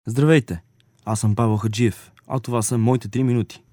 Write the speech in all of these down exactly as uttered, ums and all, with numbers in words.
Здравейте, аз съм Павел Хаджиев, а това са моите три минути.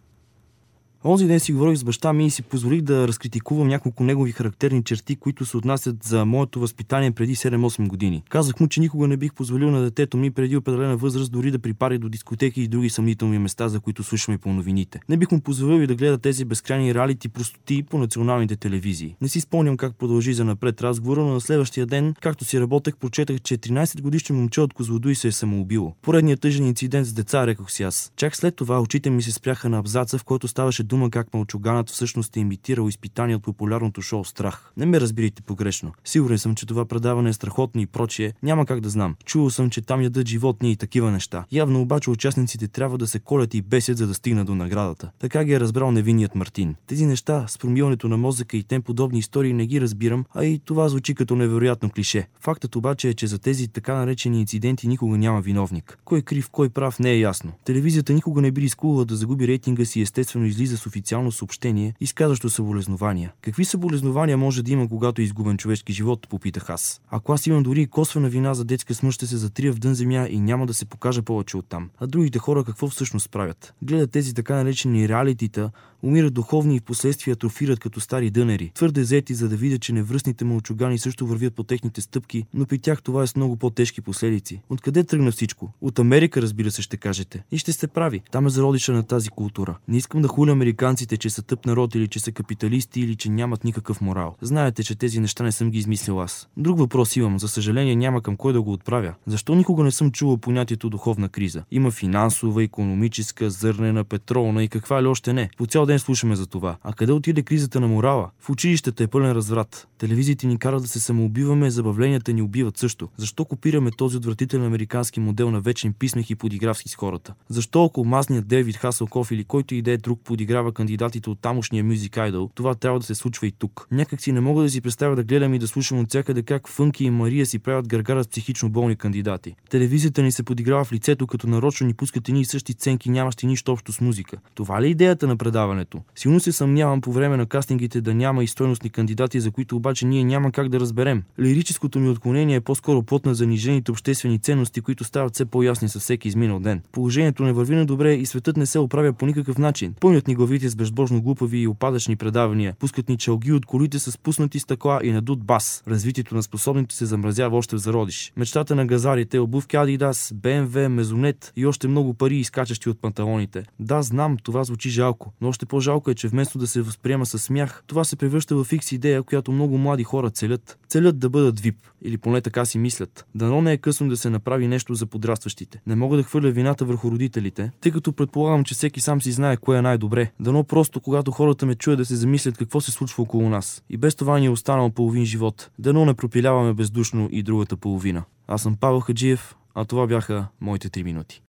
Онзи ден си говорих с баща ми и си позволих да разкритикувам няколко негови характерни черти, които се отнасят за моето възпитание преди седем-осем години. Казах му, че никога не бих позволил на детето ми преди определена възраст дори да припари до дискотеки и други съмнителни места, за които слушаме по новините. Не бих му позволил и да гледа тези безкрайни реалити простоти по националните телевизии. Не си спомням как продължи за напред разговора, но на следващия ден, както си работех, прочетах, че тринайсет годишно момче от Козлодуй се е самоубило. Поредният тъжен инцидент с деца, рекох си аз. Чак след това очите ми се спряха на абзаца, в който ставаше дума как мълчуганът всъщност е имитирал изпитание от популярното шоу Страх. Не ме разбирайте погрешно. Сигурен съм, че това предаване е страхотно и прочие. Няма как да знам. Чувал съм, че там ядат животни и такива неща. Явно обаче участниците трябва да се колят и бесят, за да стигнат до наградата. Така ги е разбрал невинният Мартин. Тези неща с промиването на мозъка и тем подобни истории не ги разбирам, а и това звучи като невероятно клише. Фактът обаче е, че за тези така наречени инциденти никога няма виновник. Кой е крив, кой прав, не е ясно. Телевизията никога не би рискувала да загуби рейтинга си и естествено излиза с официално съобщение, изказващо съболезнования. Какви съболезнования може да има, когато е изгубен човешки живот, попитах аз. Ако аз имам дори и косвена вина за детска смърт, ще се затрия в дън земя и няма да се покажа повече оттам. А другите хора какво всъщност правят? Гледат тези така наречени реалитита, умират духовни и впоследствие атрофират като стари дънери. Твърде зети, за да видят, че невръстните мълчугани също вървят по техните стъпки, но при тях това е с много по-тежки последици. Откъде тръгна всичко? От Америка, разбира се, ще кажете. И ще сте прави. Там е зародиша на тази култура. Не искам да хуля американците, че са тъп народ или че са капиталисти или че нямат никакъв морал. Знаете, че тези неща не съм ги измислил аз. Друг въпрос имам, за съжаление няма към кой да го отправя. Защо никога не съм чувал понятието духовна криза? Има финансова, икономическа, зърнена, петролна и каква ли още не. По цял ден слушаме за това. А къде отиде кризата на морала? В училищата е пълен разврат. Телевизиите ни карат да се самоубиваме, забавленията ни убиват също. Защо копираме този отвратителен американски модел на вечен писмех и подигравски с хората? Защо ако масният Дейвид Хасълков или който и да е друг подиграва кандидатите от тамошния Music Idol, това трябва да се случва и тук? Някак си не мога да си представя да гледам и да слушам от всякъде как Фънки и Мария си правят гаргара с психично болни кандидати. Телевизията ни се подиграва в лицето, като нарочно ни пускат едни и същи сценки, нямащи нищо общо с музика. Това ли е идеята на предаването? Силно се съмнявам по време на кастингите да няма и стойностни кандидати, за които обаче ние няма как да разберем. Лирическото ми отклонение е по-скоро плод на занижените обществени ценности, които стават все по-ясни със всеки изминал ден. Положението не върви на добре и светът не се оправя по никакъв начин. Пълнят ни главите с безбожно глупави и опадъчни предавания, пускат ни чалги от колите с пуснати стъкла и надут бас. Развитието на способните се замразява още в зародиш. Мечтата на газарите, обувки Адидас, Б М В, Мезонет и още много пари, изкачащи от панталоните. Да, знам, това звучи жалко, но още по-жалко е, че вместо да се възприема със смях, това се превръща в фикс идея, която много млади хора целят. Целят да бъдат вип, или поне така си мислят. Дано не е късно да се направи нещо за подрастващите. Не мога да хвърля вината върху родителите, тъй като предполагам, че всеки сам си знае кое е най-добре. Дано просто, когато хората ме чуят, да се замислят какво се случва около нас. И без това ни е останал половин живот. Дано не пропиляваме бездушно и другата половина. Аз съм Павел Хаджиев, а това бяха моите три минути.